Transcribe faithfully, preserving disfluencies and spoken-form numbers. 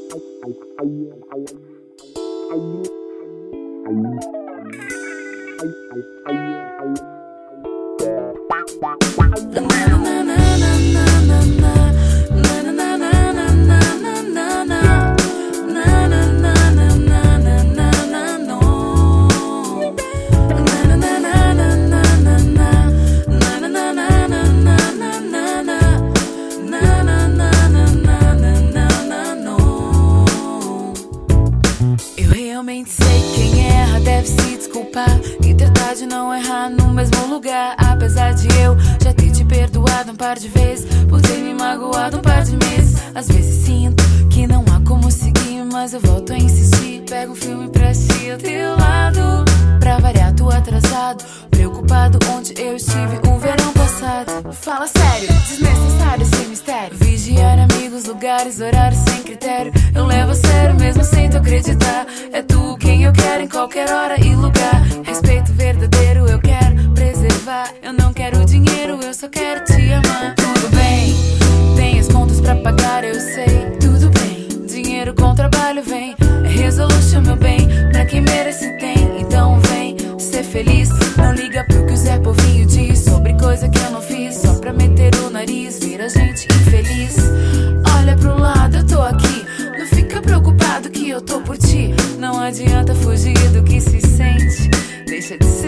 Eu realmente sei quem erra deve se desculpar e tentar de não errar no mesmo lugar. Apesar de eu já ter te perdoado um par de vezes por ter me magoado um par de meses. Às vezes sinto que não há como seguir, mas eu volto a insistir. Pego um filme pra assistir ao teu lado. Pra variar, tô atrasado, preocupado onde eu estive o verão passado. Fala sério, desnecessário esse mistério. Vigiar amigos, lugares, horários sem critério. Eu levo a sério mesmo sem tu acreditar. É tu quem eu quero em qualquer hora e lugar. Respeito verdadeiro eu quero preservar. Eu não quero dinheiro, eu só quero te amar. Tudo bem, tem as contas pra pagar, eu sei. Tudo bem, dinheiro com trabalho vem. É resolution, meu bem, pra quem merece tem. Então vem ser feliz, não liga pro que o Zé Povinho diz sobre coisa que eu não fiz, só pra meter o nariz, ver a gente infeliz. Olha pro lado, eu tô aqui, não fica preocupado que eu tô por ti. Não adianta fugir do que se sente, deixa de